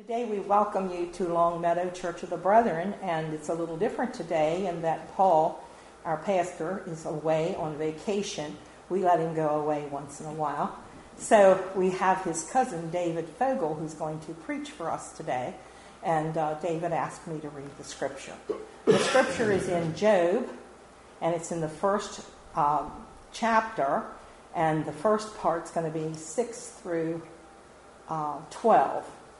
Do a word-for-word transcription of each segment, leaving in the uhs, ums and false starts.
Today we welcome you to Long Meadow Church of the Brethren, and it's a little different today in that Paul, our pastor, is away on vacation. We let him go away once in a while. So we have his cousin David Fogel who's going to preach for us today, and uh, David asked me to read the scripture. The scripture is in Job, and it's in the first um, chapter, and the first part's going to be six through uh, twelve.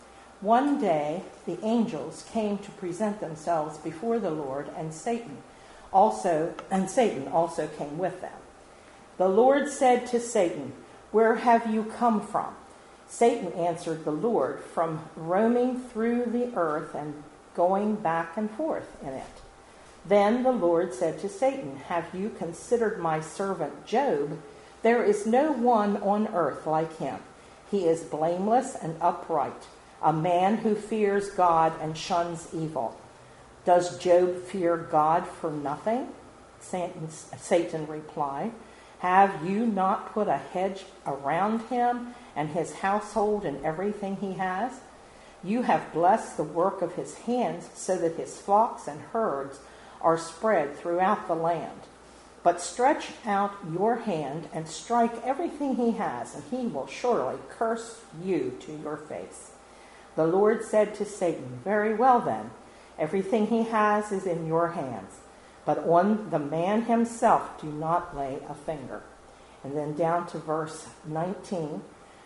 One day, the angels came to present themselves before the Lord, and Satan also, and Satan also came with them. The Lord said to Satan, "Where have you come from?" Satan answered the Lord, "From roaming through the earth and going back and forth in it." Then the Lord said to Satan, "Have you considered my servant Job? There is no one on earth like him. He is blameless and upright, a man who fears God and shuns evil. Does Job fear God for nothing?" Satan, Satan replied, "Have you not put a hedge around him and his household and everything he has? You have blessed the work of his hands so that his flocks and herds are spread throughout the land. But stretch out your hand and strike everything he has, and he will surely curse you to your face." The Lord said to Satan, "Very well then, everything he has is in your hands, but on the man himself do not lay a finger." And then down to verse nineteen.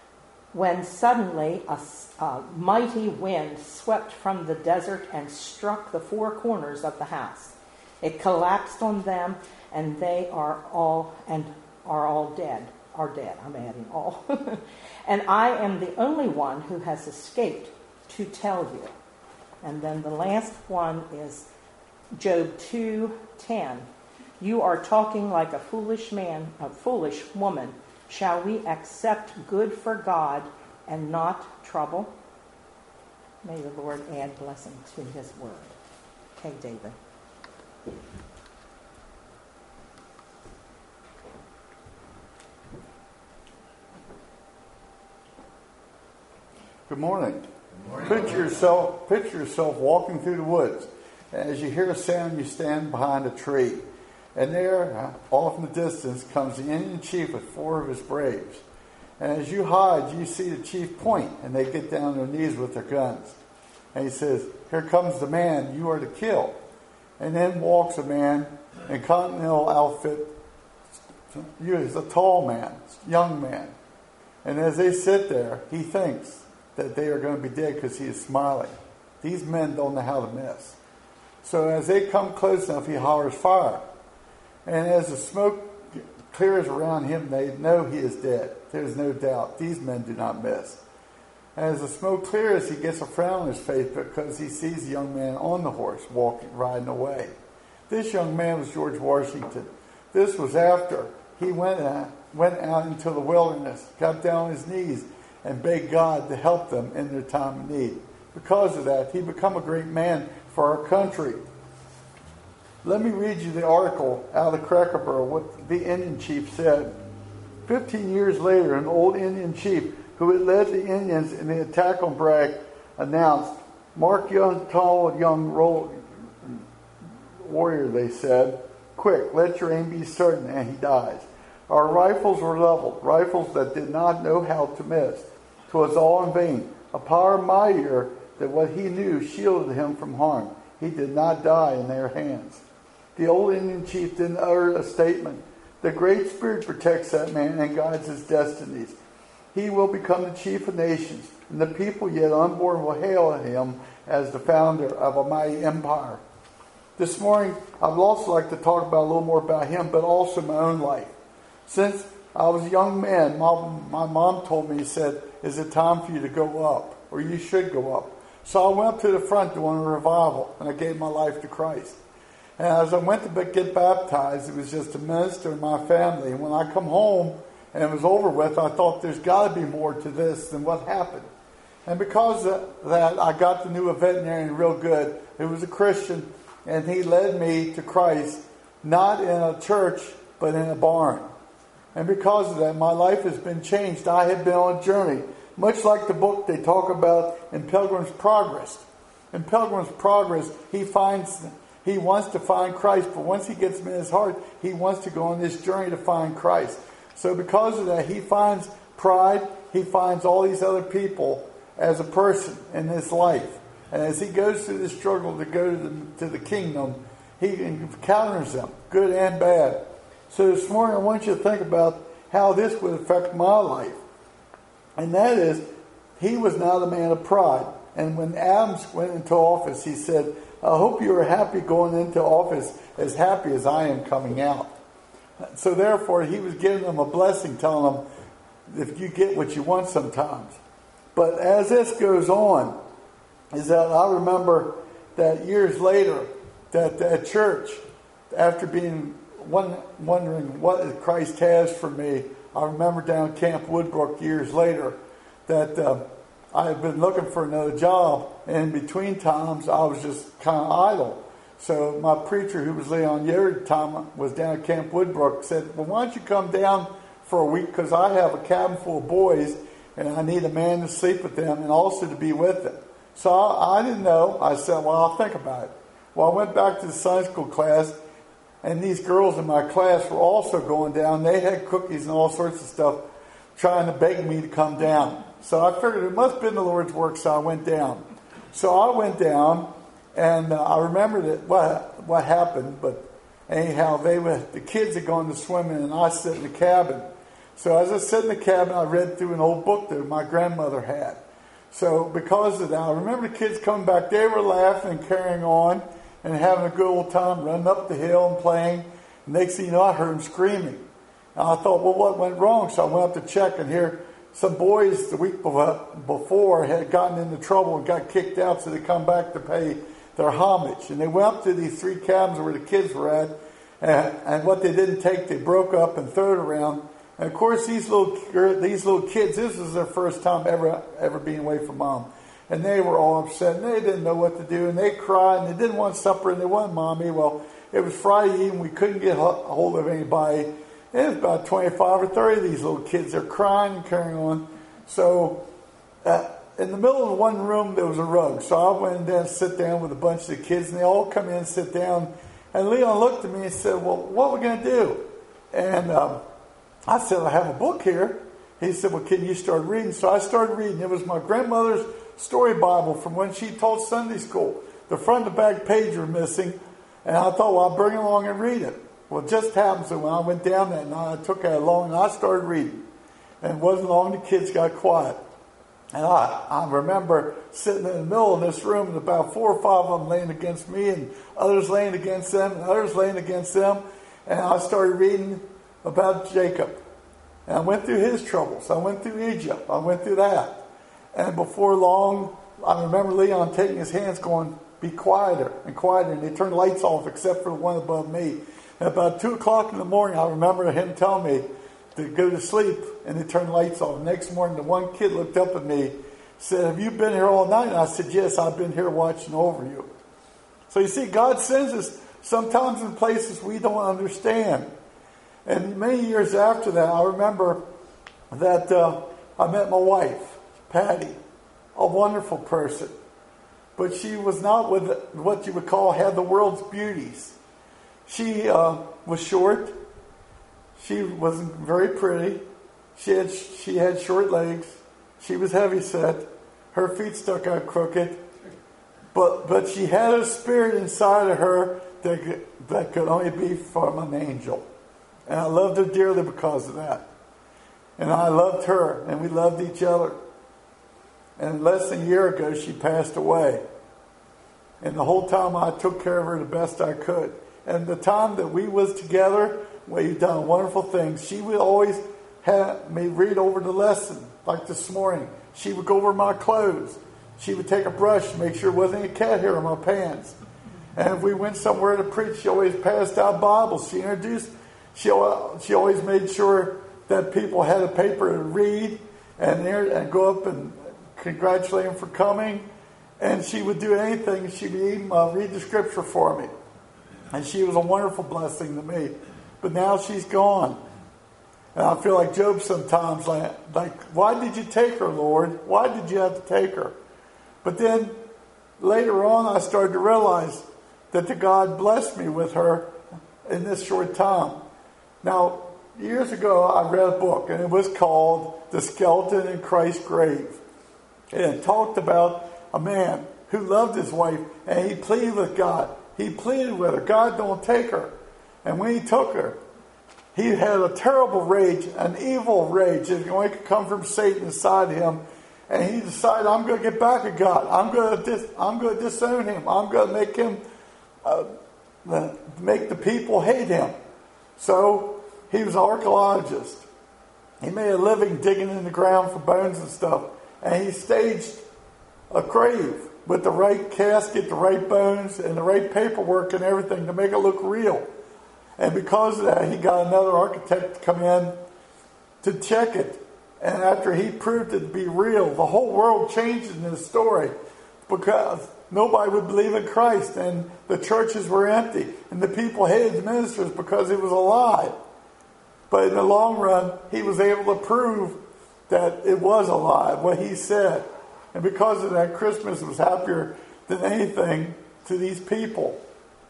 When suddenly a, a mighty wind swept from the desert and struck the four corners of the house. It collapsed on them, and they are all and are all dead. Are dead. I'm adding all. And I am the only one who has escaped to tell you. And then the last one is Job two ten. You are talking like a foolish man, a foolish woman. Shall we accept good for God and not trouble? May the Lord add blessing to his word. Okay, David. Good morning. Picture yourself, picture yourself walking through the woods. As you hear a sound, you stand behind a tree. And there, off in the distance, comes the Indian chief with four of his braves. And as you hide, you see the chief point, and they get down on their knees with their guns. And he says, "Here comes the man you are to kill." And then walks a man in continental outfit. He is a tall man, young man. And as they sit there, he thinks that they are going to be dead because he is smiling. These men don't know how to miss. So as they come close enough, he hollers fire. And as the smoke clears around him, they know he is dead. There's no doubt. These men do not miss. As the smoke clears, he gets a frown on his face because he sees the young man on the horse walking, riding away. This young man was George Washington. This was after he went out, went out into the wilderness, got down on his knees, and begged God to help them in their time of need. Because of that, he became a great man for our country. Let me read you the article out of Cracker Barrel, what the Indian chief said. Fifteen years later, an old Indian chief who had led the Indians in the attack on Bragg announced, "Mark, young, tall, young roll, warrior," they said. "Quick, let your aim be certain," and he dies. Our rifles were leveled, rifles that did not know how to miss. 'Twas all in vain. A power mightier than what he knew shielded him from harm. He did not die in their hands. The old Indian chief then uttered a statement. The Great Spirit protects that man and guides his destinies. He will become the chief of nations, and the people yet unborn will hail him as the founder of a mighty empire. This morning, I would also like to talk about a little more about him, but also my own life. Since I was a young man, my, my mom told me, said, "Is it time for you to go up? Or you should go up." So I went up to the front during a revival, and I gave my life to Christ. And as I went to get baptized, it was just to minister to my family. And when I come home and it was over with, I thought there's got to be more to this than what happened. And because of that, I got to know a veterinarian real good. He was a Christian, and he led me to Christ, not in a church, but in a barn. And because of that, my life has been changed. I have been on a journey. Much like the book they talk about in Pilgrim's Progress. In Pilgrim's Progress, he finds, he wants to find Christ, but once he gets him in his heart, he wants to go on this journey to find Christ. So because of that, he finds pride, he finds all these other people as a person in his life. And as he goes through this struggle to go to the, to the kingdom, he encounters them, good and bad. So this morning I want you to think about how this would affect my life. And that is, he was not a man of pride. And when Adams went into office, he said, I hope you are happy going into office as happy as I am coming out. So therefore, he was giving them a blessing, telling them, if you get what you want sometimes. But as this goes on, is that I remember that years later, that at church, after being one, wondering what Christ has for me, I remember down Camp Woodbrook years later that uh, I had been looking for another job, and in between times I was just kind of idle. So my preacher, who was Leon Yeager at the time, was down at Camp Woodbrook, said, well, why don't you come down for a week, because I have a cabin full of boys and I need a man to sleep with them and also to be with them. So I, I didn't know. I said, well, I'll think about it. Well, I went back to the Sunday school class, and these girls in my class were also going down. They had cookies and all sorts of stuff trying to beg me to come down. So I figured it must have been the Lord's work, so I went down. So I went down, and uh, I remembered it, what, what happened, but anyhow, they were, the kids had gone to swimming, and I sit in the cabin. So as I sat in the cabin, I read through an old book that my grandmother had. So because of that, I remember the kids coming back. They were laughing and carrying on and having a good old time, running up the hill and playing. And next thing you know, I heard them screaming. And I thought, well, what went wrong? So I went up to check, and here some boys the week before had gotten into trouble and got kicked out, so they come back to pay their homage. And they went up to these three cabins where the kids were at, and, and what they didn't take, they broke up and threw it around. And of course, these little these little kids, this was their first time ever ever being away from mom. And they were all upset, and they didn't know what to do, and they cried, and they didn't want supper, and they wanted mommy. Well, it was Friday evening, we couldn't get a hold of anybody. And it was about twenty-five or thirty of these little kids. They're crying and carrying on. So uh, in the middle of one room, there was a rug. So I went in there and sit down with a bunch of the kids, and they all come in and sit down. And Leon looked at me and said, well, what are we going to do? And um, I said, I have a book here. He said, well, can you start reading? So I started reading. It was my grandmother's story Bible from when she taught Sunday school. The front and back page were missing. And I thought, well, I'll bring it along and read it. Well, it just happened. So when I went down that night, I took it along and I started reading. And it wasn't long the kids got quiet. And I, I remember sitting in the middle of this room and about four or five of them laying against me and others laying against them and others laying against them. And I started reading about Jacob. And I went through his troubles. I went through Egypt. I went through that. And before long, I remember Leon taking his hands going, be quieter and quieter. And they turned the lights off except for the one above me. And about two o'clock in the morning, I remember him telling me to go to sleep, and they turned the lights off. The next morning, the one kid looked up at me, said, have you been here all night? And I said, yes, I've been here watching over you. So you see, God sends us sometimes in places we don't understand. And many years after that, I remember that uh, I met my wife, Patty, a wonderful person. But she was not with what you would call had the world's beauties. She uh, was short. She wasn't very pretty. She had she had short legs. She was heavy set. Her feet stuck out crooked. But but she had a spirit inside of her that could, that could only be from an angel. And I loved her dearly because of that. And I loved her, and we loved each other. And less than a year ago, she passed away. And the whole time I took care of her the best I could. And the time that we was together, we've done wonderful things. She would always have me read over the lesson, like this morning. She would go over my clothes. She would take a brush to make sure there wasn't any cat hair on my pants. And if we went somewhere to preach, she always passed out Bibles. She introduced, she, she always made sure that people had a paper to read and, and go up and congratulate them for coming. And she would do anything. She would even uh, read the scripture for me. And she was a wonderful blessing to me. But now she's gone. And I feel like Job sometimes, like, like, why did you take her, Lord? Why did you have to take her? But then later on, I started to realize that the God blessed me with her in this short time. Now, years ago, I read a book, and it was called The Skeleton in Christ's Grave. And it talked about a man who loved his wife, and he pleaded with God. He pleaded with her, God, don't take her. And when he took her, he had a terrible rage, an evil rage that only could come from Satan inside him. And he decided, I'm going to get back at God. I'm going to dis- I'm going to disown him. I'm going to make him, uh, make the people hate him. So he was an archaeologist. He made a living digging in the ground for bones and stuff. And he staged a grave with the right casket, the right bones, and the right paperwork and everything to make it look real. And because of that, he got another architect to come in to check it. And after he proved it to be real, the whole world changed in this story because nobody would believe in Christ, and the churches were empty, and the people hated the ministers because it was a lie. But in the long run, he was able to prove that it was a lie, what he said. And because of that, Christmas was happier than anything to these people.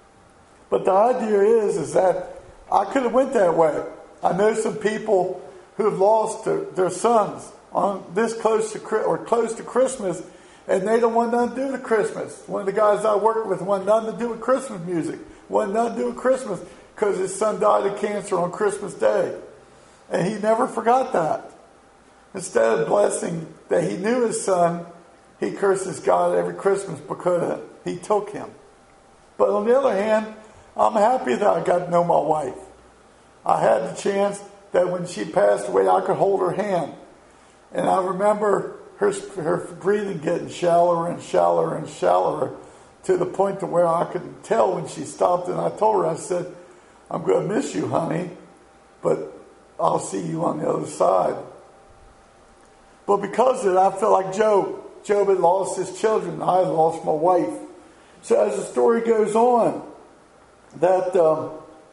But the idea is, is that I could have went that way. I know some people who have lost their, their sons on this close to or close to Christmas, and they don't want nothing to do with Christmas. One of the guys I work with wanted nothing to do with Christmas music, wanted nothing to do with Christmas because his son died of cancer on Christmas Day, and he never forgot that. Instead of blessing that he knew his son, he curses God every Christmas because he took him. But on the other hand, I'm happy that I got to know my wife. I had the chance that when she passed away, I could hold her hand. And I remember her, her breathing getting shallower and shallower and shallower to the point to where I could tell when she stopped. And I told her, I said, I'm going to miss you, honey, but I'll see you on the other side. But because of it, I felt like Job. Job had lost his children. I had lost my wife. So as the story goes on, that um,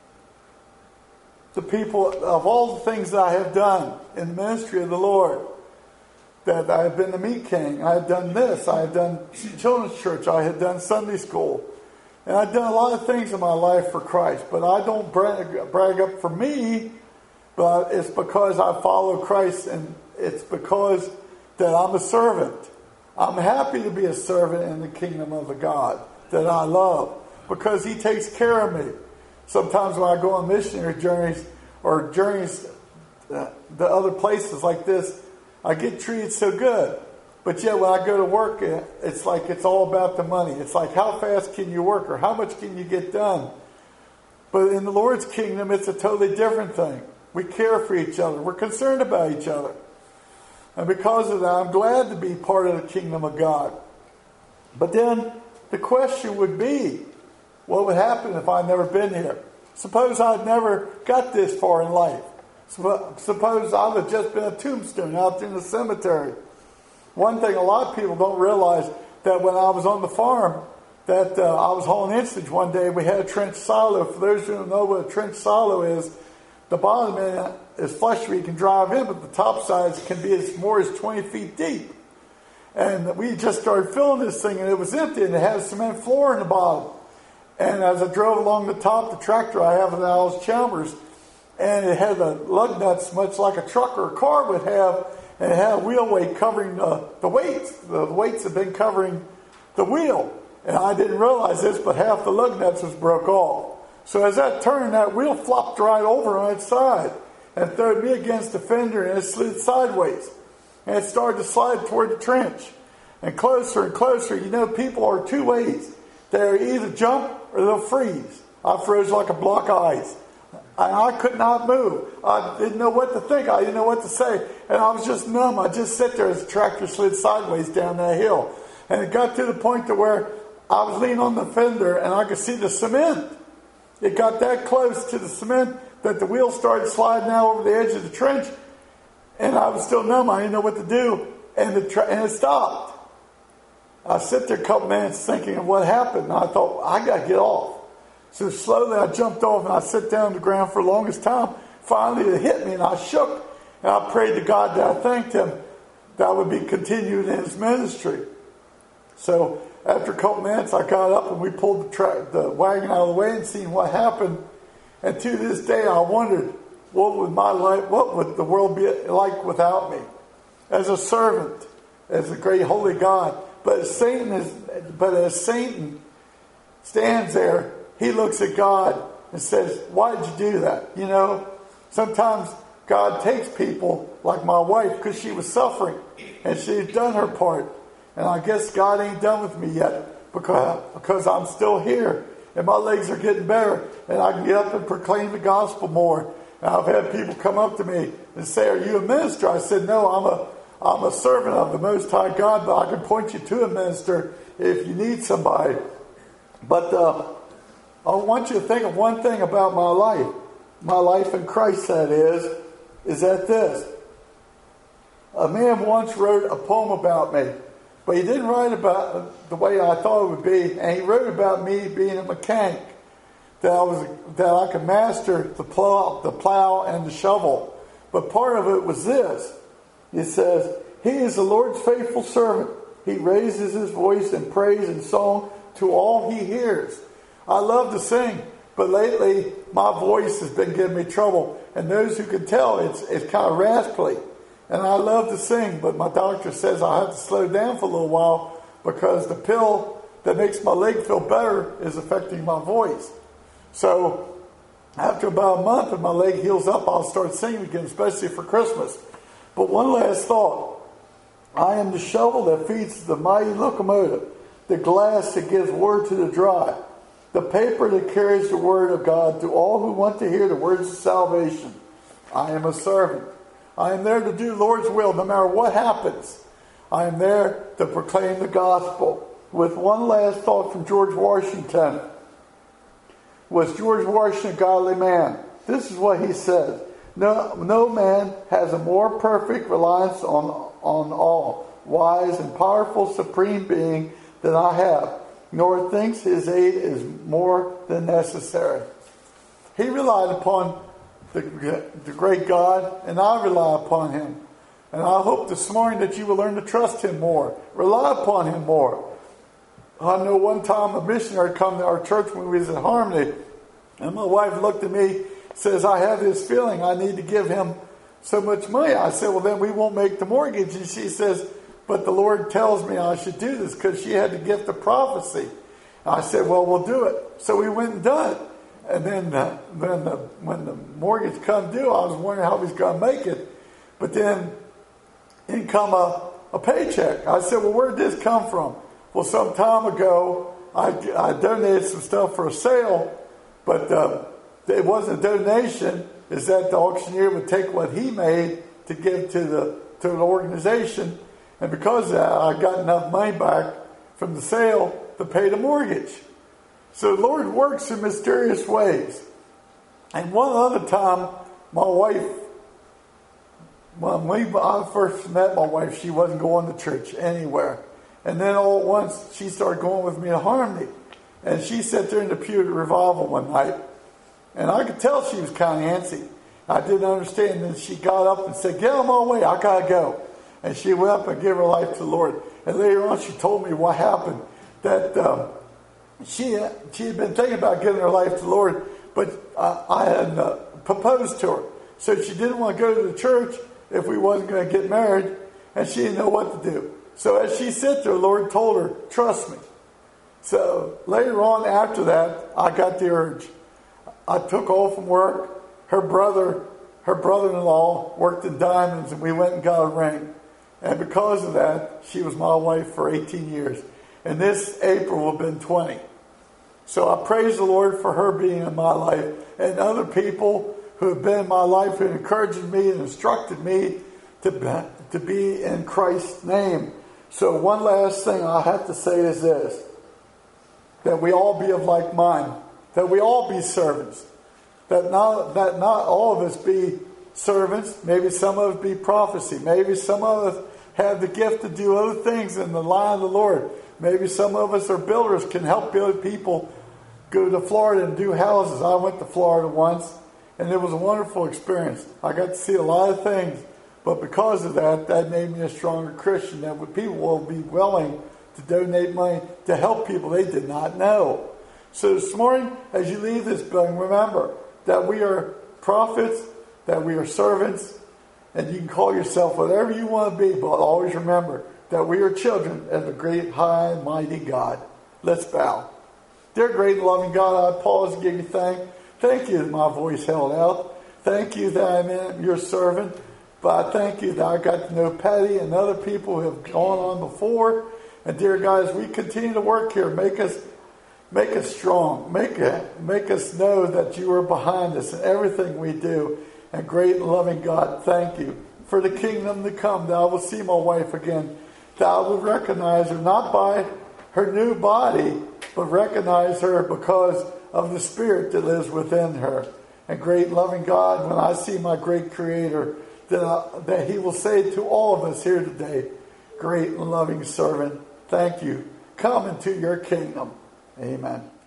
the people, of all the things that I have done in the ministry of the Lord, that I have been the meat king, I had done this, I had done children's church, I had done Sunday school, and I've done a lot of things in my life for Christ. But I don't brag, brag up for me, but it's because I follow Christ, and it's because that I'm a servant. I'm happy to be a servant in the kingdom of the God that I love, because he takes care of me. Sometimes when I go on missionary journeys or journeys uh, to other places like this, I get treated so good. But yet when I go to work, it's like it's all about the money. It's like, how fast can you work, or how much can you get done? But in the Lord's kingdom, it's a totally different thing. We care for each other. We're concerned about each other. And because of that, I'm glad to be part of the kingdom of God. But then the question would be, what would happen if I'd never been here? Suppose I'd never got this far in life. Suppose I would have just been a tombstone out in the cemetery. One thing a lot of people don't realize, that when I was on the farm, that uh, I was hauling instance one day, we had a trench silo. For those who don't know what a trench silo is, the bottom end is flush where you can drive in, but the top sides can be as more as twenty feet deep. And we just started filling this thing, and it was empty, and it had a cement floor in the bottom. And as I drove along the top, the tractor I have in Alice Chalmers, and it had the lug nuts much like a truck or a car would have, and it had a wheel weight covering the, the weights. The weights had been covering the wheel. And I didn't realize this, but half the lug nuts was broke off. So as that turned, that wheel flopped right over on its side and threw me against the fender, and it slid sideways. And it started to slide toward the trench. And closer and closer. You know, people are two ways. They're either jump or they'll freeze. I froze like a block of ice. I, I could not move. I didn't know what to think. I didn't know what to say. And I was just numb. I just sat there as the tractor slid sideways down that hill. And it got to the point to where I was leaning on the fender and I could see the cement. It got that close to the cement that the wheel started sliding out over the edge of the trench. And I was still numb. I didn't know what to do. And, the tra- and it stopped. I sat there a couple minutes thinking of what happened. And I thought, I got to get off. So slowly I jumped off and I sat down on the ground for the longest time. finally it hit me, and I shook, and I prayed to God that I thanked him that I would be continued in his ministry. So after a couple minutes, I got up and we pulled the, tra- the wagon out of the way and seen what happened. And to this day, I wondered, what would my life, what would the world be like without me? As a servant, as a great holy God. But as Satan is, but as Satan stands there, he looks at God and says, why did you do that? You know, sometimes God takes people like my wife because she was suffering and she's done her part. And I guess God ain't done with me yet because, because I'm still here and my legs are getting better and I can get up and proclaim the gospel more. And I've had people come up to me and say, are you a minister? I said, no, I'm a I'm a servant of the Most High God, but I can point you to a minister if you need somebody. But uh, I want you to think of one thing about my life. My life in Christ, that is, is that this. A man once wrote a poem about me, but he didn't write about the way I thought it would be, and he wrote about me being a mechanic, that I was that I could master the plow, the plow and the shovel. But part of it was this. It says, he is the Lord's faithful servant. He raises his voice in praise and song to all he hears. I love to sing, but lately my voice has been giving me trouble. And those who can tell, it's it's kind of raspy. And I love to sing, but my doctor says I have to slow down for a little while because the pill that makes my leg feel better is affecting my voice. So after about a month and my leg heals up, I'll start singing again, especially for Christmas. But one last thought. I am the shovel that feeds the mighty locomotive, the glass that gives word to the dry, the paper that carries the word of God to all who want to hear the words of salvation. I am a servant. I am there to do the Lord's will no matter what happens. I am there to proclaim the gospel. With one last thought from George Washington. Was George Washington a godly man? This is what he says. No, no man has a more perfect reliance on, on all, wise and powerful supreme being than I have, nor thinks his aid is more than necessary. He relied upon the, the great God, and I rely upon him. And I hope this morning that you will learn to trust him more, rely upon him more. I know one time a missionary come to our church when we was at Harmony, and my wife looked at me, says, I have this feeling I need to give him so much money. I said, well, then we won't make the mortgage. And she says, but the Lord tells me I should do this, because she had the gift of prophecy. I said, well, we'll do it. So we went and done it. And then uh, when, the, when the mortgage come due, I was wondering how he was going to make it. But then in come a, a paycheck. I said, well, where did this come from? Well, some time ago, I, I donated some stuff for a sale, but uh, it wasn't a donation. Is that the auctioneer would take what he made to give to the to an organization. And because of that, I got enough money back from the sale to pay the mortgage. So the Lord works in mysterious ways. And one other time, my wife, when we, I first met my wife, she wasn't going to church anywhere. And then all at once, she started going with me to Harmony. And she sat there in the pew at revival one night. And I could tell she was kind of antsy. I didn't understand. And then she got up and said, get out of my way, I got to go. And she went up and gave her life to the Lord. And later on, she told me what happened. That um, she, she had been thinking about giving her life to the Lord, but I, I had uh, proposed to her. So she didn't want to go to the church if we wasn't going to get married. And she didn't know what to do. So as she sat there, the Lord told her, trust me. So later on after that, I got the urge. I took off from work. Her brother, her brother-in-law worked in diamonds, and we went and got a ring. And because of that, she was my wife for eighteen years. And this April will have been twenty. So I praise the Lord for her being in my life, and other people who have been in my life who encouraged me and instructed me to, to be in Christ's name. So one last thing I have to say is this. That we all be of like mind. That we all be servants. That not, that not all of us be servants. Maybe some of us be prophecy. Maybe some of us have the gift to do other things in the line of the Lord. Maybe some of us are builders, can help build people go to Florida and do houses. I went to Florida once, And it was a wonderful experience. I got to see a lot of things. But because of that, that made me a stronger Christian. That people will be willing to donate money to help people they did not know. So this morning, as you leave this building, remember that we are prophets, that we are servants, and you can call yourself whatever you want to be, but always remember that we are children of the great, high, and mighty God. Let's bow. Dear great and loving God, I pause and give you thanks. Thank you that my voice held out. Thank you that I'm your servant. But I thank you that I got to know Patty and other people who have gone on before. And dear guys, we continue to work here. Make us make us strong. Make it, make us know that you are behind us in everything we do. And great and loving God, thank you for the kingdom to come, that I will see my wife again, that I will recognize her not by her new body, but recognize her because of the Spirit that lives within her. And great and loving God, when I see my great Creator, that, I, that He will say to all of us here today, great and loving servant, thank you. Come into your kingdom. Amen.